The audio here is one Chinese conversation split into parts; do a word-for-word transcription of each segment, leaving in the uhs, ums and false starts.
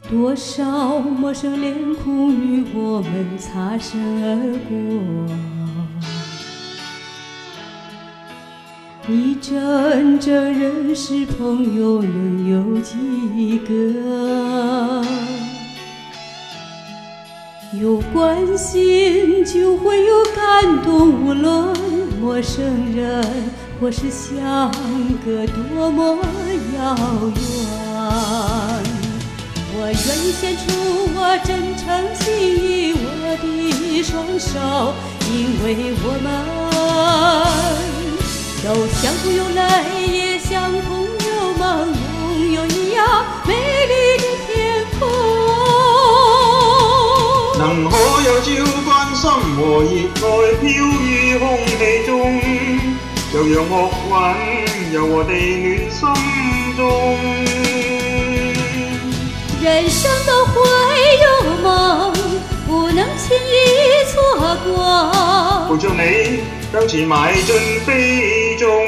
多少陌生脸孔与我们擦身而过，你真正认识朋友能有几个？有关心就会有感动，无论陌生人或是相隔多么遥远。我愿意献出我真诚心意，我的双手，因为我们都像朋友泪，也像朋友梦，拥有一样美丽的天空。 能可有朝關心和熱愛飄於空氣中，又讓樂韻柔和地暖心中。 人生都會有夢，不能輕易錯過。 陪着你向前邁進飛中。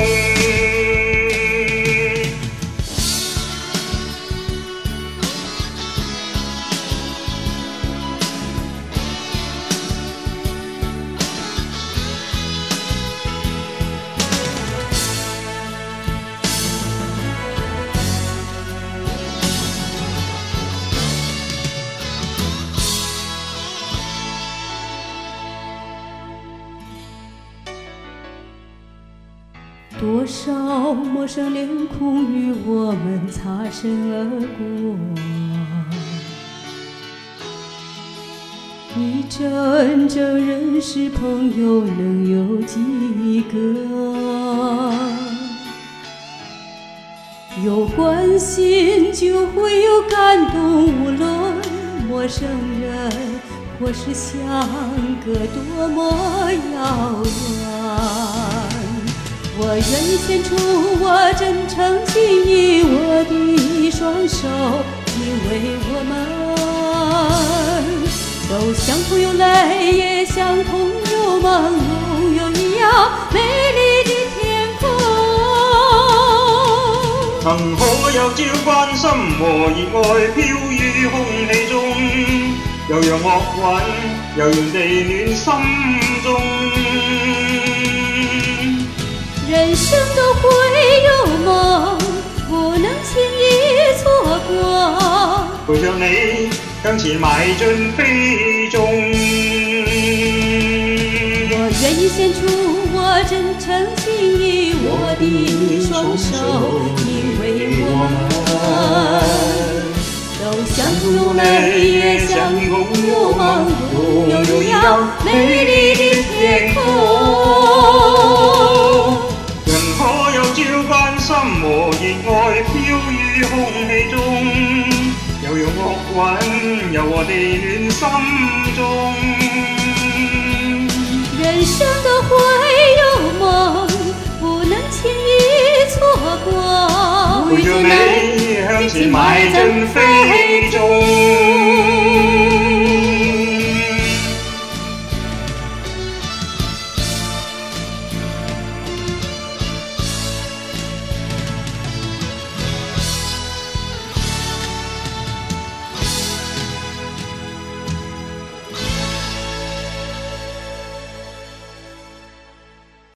多少陌生脸孔与我们擦身而过，你真正认识朋友能有几个？有关心就会有感动，无论陌生人或是相隔多么遥远。我愿意献出我真诚心意，我的双手，因为我们都像朋友泪，也像朋友梦，拥有一樣美麗的天空。 能可有朝關心和熱愛飄於空氣中，又讓樂韻柔軟地暖心中。 人生都會有夢，不能輕易錯過。 陪着你向前邁進飛中。 我願意獻出我真誠心意，我的雙手，因為我們都像朋友淚，也像朋友夢，擁有一樣美麗的天空。 關心和熱愛飄於空氣中，又讓樂韻柔和地暖心中。 人生都會有夢，不能輕易錯過。 陪着你向前邁進飛中。